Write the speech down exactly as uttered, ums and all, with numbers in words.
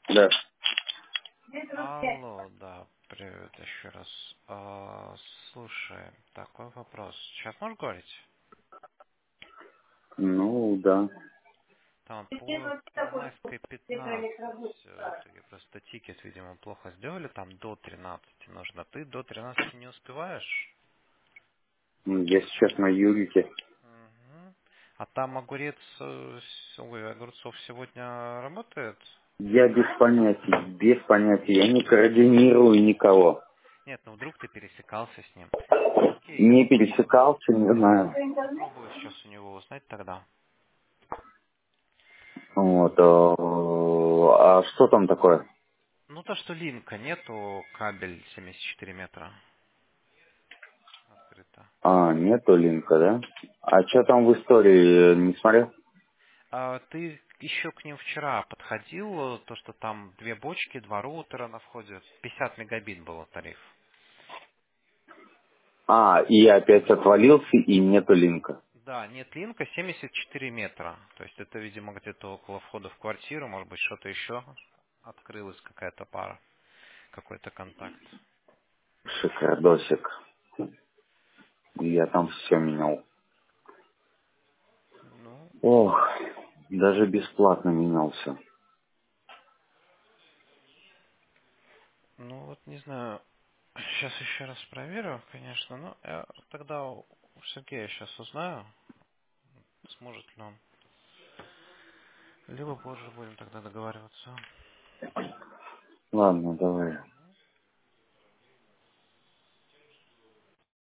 Да. Алло, да, привет еще раз. А, слушай, такой вопрос. Сейчас можешь говорить? Ну, да. Там по Первомайской пятнадцать, э, таки просто тикет, видимо, плохо сделали, там до тринадцати нужно. Ты до тринадцати не успеваешь? М, Я сейчас на Юрике. Мгм. А там огурец, э, с- ой, огурцов сегодня работает? Я без понятия, без понятия. Я не координирую никого. Нет, ну вдруг ты пересекался с ним. Окей, я Не попробую. пересекался, не знаю. Попробую сейчас у него узнать тогда. Вот. э, А что там такое? Ну, то, что линка нету, кабель семьдесят четыре метра открыто. А, нету линка, да? А что там в истории, э, не смотрел? А ты еще к ним вчера подходил, то, что там две бочки, два роутера на входе, пятьдесят мегабит был тариф. А, и опять отвалился, и нету линка. Да, нет линка, семьдесят четыре метра. То есть это, видимо, где-то около входа в квартиру, может быть, что-то еще открылась какая-то пара, какой-то контакт. Шикардосик. Я там все менял. Ну, Ох, даже бесплатно менялся. ну вот не знаю, сейчас еще раз проверю, конечно, но я тогда у Сергея сейчас узнаю, сможет ли он. Либо позже будем тогда договариваться. Ладно, давай.